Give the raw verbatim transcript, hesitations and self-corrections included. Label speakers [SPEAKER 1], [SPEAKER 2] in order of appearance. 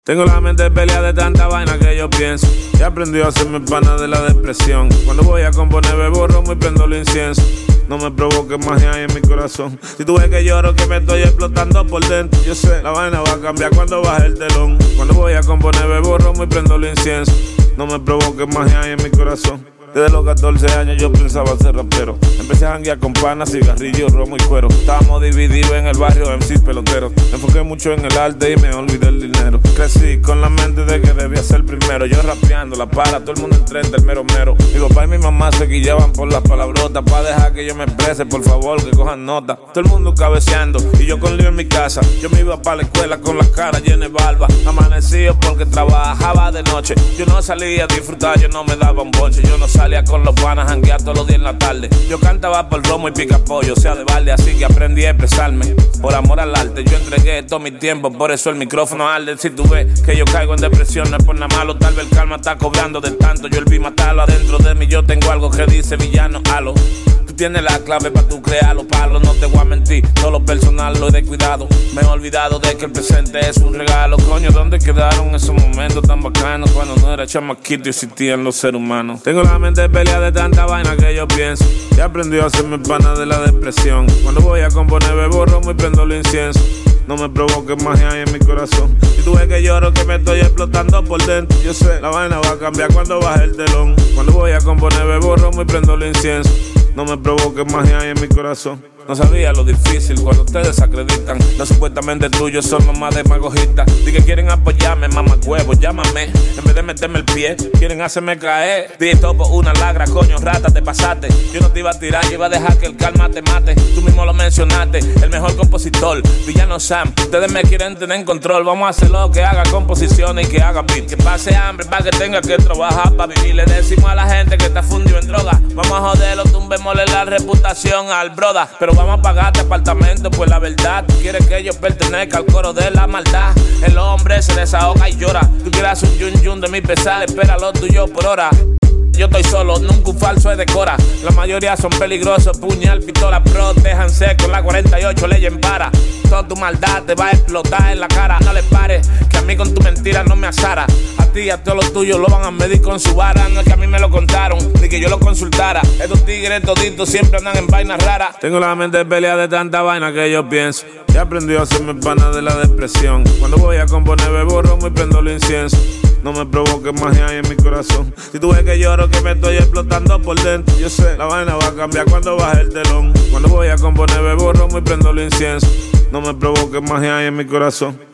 [SPEAKER 1] Tengo la mente pelea de tanta vaina que yo pienso. Y aprendí a hacerme pana de la depresión. Cuando voy a componer bebo romo y prendo el incienso. No me provoques magia ahí en mi corazón. Si tú ves que lloro, que me estoy explotando por dentro, yo sé, la vaina va a cambiar cuando baje el telón. Cuando voy a componer bebo romo y prendo el incienso. No me provoques magia ahí en mi corazón. Desde los catorce años yo pensaba ser rapero. Empecé a janguear con panas, cigarrillos, romo y cuero. Estábamos divididos en el barrio M Cs peloteros. Me enfoqué mucho en el arte y me olvidé el dinero. Crecí con la mente de que debía ser primero. Yo rapeando, la para, todo el mundo enfrente, el mero mero. Mi papá y mi mamá se guillaban por las palabrotas. Pa' dejar que yo me exprese, por favor, que cojan nota. Todo el mundo cabeceando y yo con lío en mi casa. Yo me iba pa' la escuela con la cara llena de barba. Amanecido porque trabajaba de noche. Yo no salía a disfrutar, yo no me daba un bonche. Yo no salía con los panas, janguear todos los días en la tarde. Yo cantaba por romo y pica pollo, o sea de balde, así que aprendí a expresarme. Por amor al arte, yo entregué todo mi tiempo, por eso el micrófono arde. Si tú ves que yo caigo en depresión, no es por nada malo, tal vez el calma está cobrando de tanto. Yo el vi matarlo adentro de mí, yo tengo algo que dice villano, halo. Tú tienes la clave para tú crear los palos, no te voy a mentir, todo lo personal lo he descuidado. Me he olvidado de que el presente es un regalo. Coño, ¿dónde quedaron esos momentos tan bacanos? Cuando no era chamaquito y existían los seres humanos. Tengo la mente pelea de tanta vaina que yo pienso. Y aprendí a hacerme pana de la depresión. Cuando voy a componer bebo romo y prendo el incienso. No me provoques magia ahí en mi corazón. Si tú ves que lloro, que me estoy explotando por dentro, yo sé, la vaina va a cambiar cuando baje el telón. Cuando voy a componer bebo romo y prendo el incienso. No me provoques magia ahí en mi corazón. No sabía lo difícil cuando ustedes desacreditan. Los supuestamente tuyos son mamás demagogistas. Di que quieren apoyarme, mamá huevo, llámame. En vez de meterme el pie, quieren hacerme caer. Di topo una lagra, coño, rata, te pasaste. Yo no te iba a tirar, yo iba a dejar que el calma te mate. Tú mismo lo mencionaste, el mejor compositor, Villano Sam. Ustedes me quieren tener en control, vamos a hacerlo que haga composiciones y que haga beat. Que pase hambre para que tenga que trabajar para vivir. Le decimos a la gente que está fundido en droga. Vamos a joderlo, tumbémosle la reputación al broda. Pero vamos a pagarte apartamento, pues la verdad, tú quieres que yo pertenezca al coro de la maldad. El hombre se desahoga y llora. Tú quieras un yun yun de mi pesar, espera lo tuyo por hora. Yo estoy solo, nunca un falso es decora. La mayoría son peligrosos, puñal, pistola, protéjanse con la cuarenta y ocho leyen para. Toda tu maldad te va a explotar en la cara. No le pares, que a mí con tu mentira no me asara. A ti y a todos los tuyos lo van a medir con su vara. No es que a mí me lo contaron, ni que yo lo consultara. Estos tigres toditos siempre andan en vainas raras. Tengo la mente pelea de tanta vaina que yo pienso. Y aprendí a hacerme pana de la depresión. Cuando voy a componer bebo romo y prendo el incienso. No me provoques magia ahí en mi corazón. Si tú ves que lloro, que me estoy explotando por dentro, yo sé, la vaina va a cambiar cuando baje el telón. Cuando voy a componer bebo romo y prendo el incienso. No me provoques magia ahí en mi corazón.